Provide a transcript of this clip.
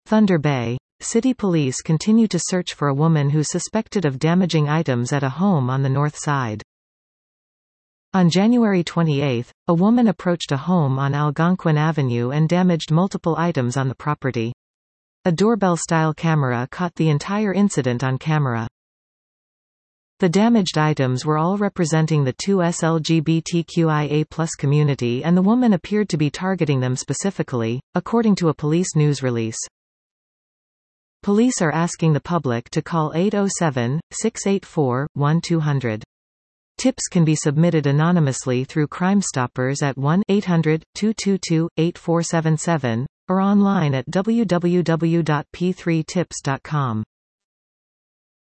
Thunder Bay. City police continue to search for a woman who's suspected of damaging items at a home on the north side. On January 28, a woman approached a home on Algonquin Avenue and damaged multiple items on the property. A doorbell-style camera caught the entire incident on camera. The damaged items were all representing the 2S LGBTQIA+ community, and the woman appeared to be targeting them specifically, according to a police news release. Police are asking the public to call 807-684-1200. Tips can be submitted anonymously through Crime Stoppers at 1-800-222-8477, or online at www.p3tips.com.